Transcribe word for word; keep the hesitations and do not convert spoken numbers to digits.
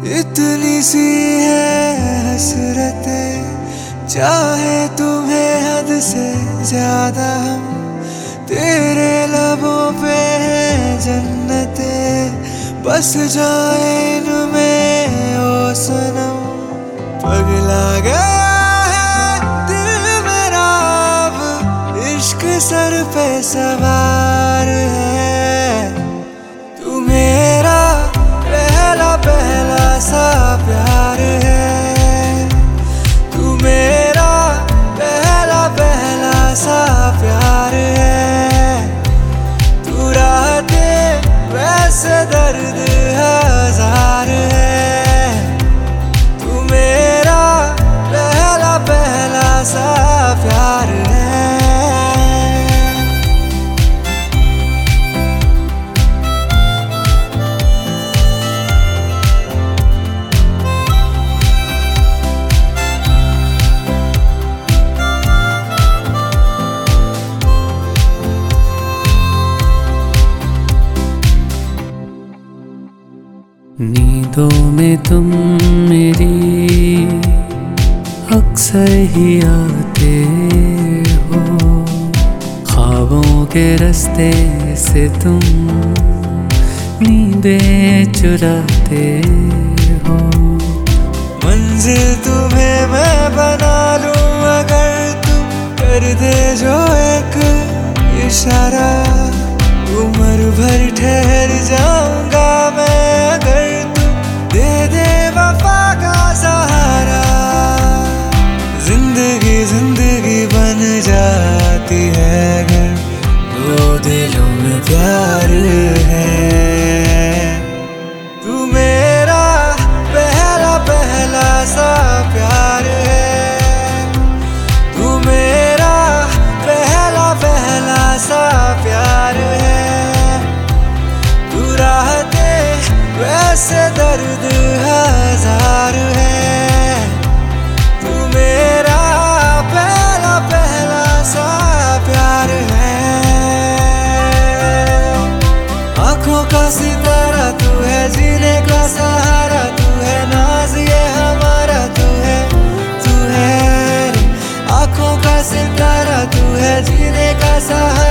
इतनी सी है हसरतें, चाहे तुम्हें हद से ज्यादा हम, तेरे लबों पे है जन्नतें, बस जाए इनमें ओ सनम। पगला गया है दिल मेरा अब, इश्क सर पे सवार है। तू मेरा पहला पहला सा प्यार है, तू मेरा पहला पहला सा प्यार है। तू रातें वैसे दर्द हजार है, तू मेरा पहला पहला सा प्यार है। नींदों में तुम मेरी अक्सर ही आते हो, ख्वाबों के रास्ते से तुम नींदें चुराते हो। मंजिल तुम्हें मैं बना लूं अगर तुम कर दे जो एक इशारा, उम्र भर ठहर जाऊंगा मैं अगर तुम दे दे वफा का सहारा। जिंदगी जिंदगी बन जाती है अगर दो दिलों में प्यार है। तू मेरा पहला पहला सा प्यार है, तू मेरा पहला पहला सा प्यार है। वैसे दर्द हजार है, तू मेरा पहला पहला सा प्यार है। आँखों का सितारा तू है, जीने का सहारा तू है, नाज ये हमारा तू है, तू है। आँखों का सितारा तू है, जीने का सहारा